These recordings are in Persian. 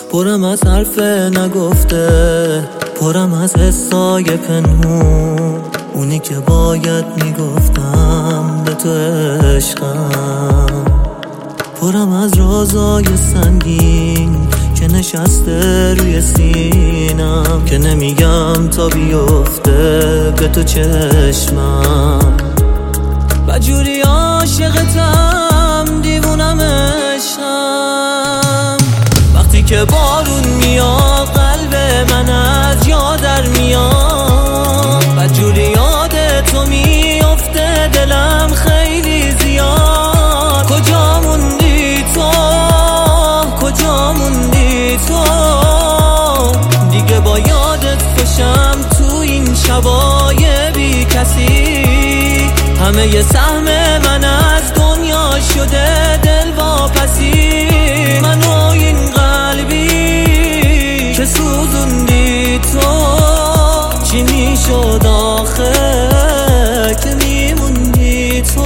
پرم از حرف نگفته، پرم از حسای پنهون، اونی که باید میگفتم به تو عشقم. پرم از رازای سنگین که نشسته روی سینم، که نمیگم تا بیفته به تو چشمم. و جوری عاشقتم، دیوونم عشقم. وقتی که بارون میاد قلب من از یاد در میاد، و جوری یاد تو میفته دلم خیلی زیاد. کجا موندی تو، کجا موندی تو؟ دیگه با یادت خوشم تو این شبای بی کسی. همه ی سهم من از دنیا شده دل واپسی. منو این قلبی که سوزوندی تو، چی میشد آخه که میموندی تو؟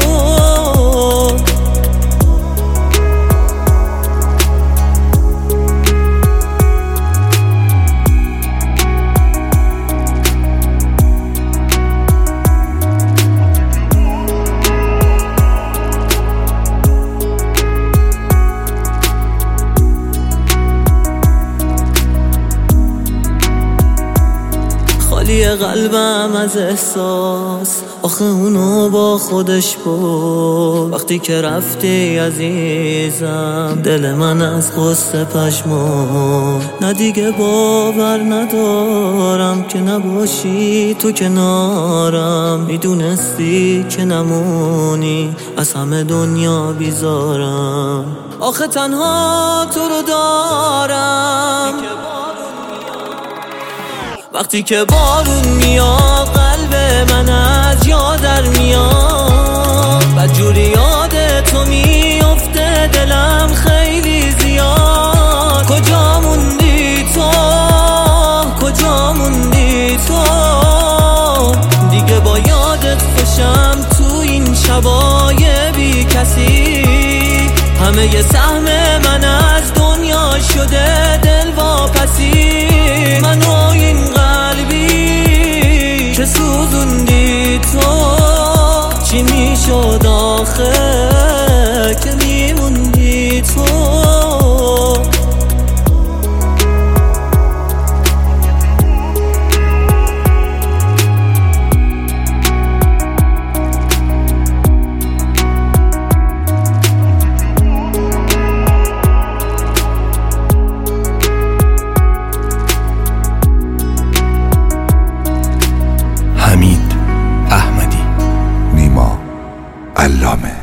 خالی قلبم از احساس، آخه اونو با خودش بود. وقتی که رفتی عزیزم دل من از غصه پشمون. نه دیگه باور ندارم که نباشی تو کنارم. میدونستی که نمونی از همه دنیا بیزارم. آخه تنها تو رو دارم. وقتی که بارون میاد قلب من از یاد در میاد، و جوری یاد تو میفته دلم خیلی زیاد. کجا موندی تو، کجا موندی تو؟ دیگه با یادت خوشم تو این شبای بی کسی. همه ی سهم من از دنیا شده دل واپسی. منو این قلبی که سوزوندی تو، چی میشد آخه که میموندی تو؟ حمید احمدی، نیما علامه.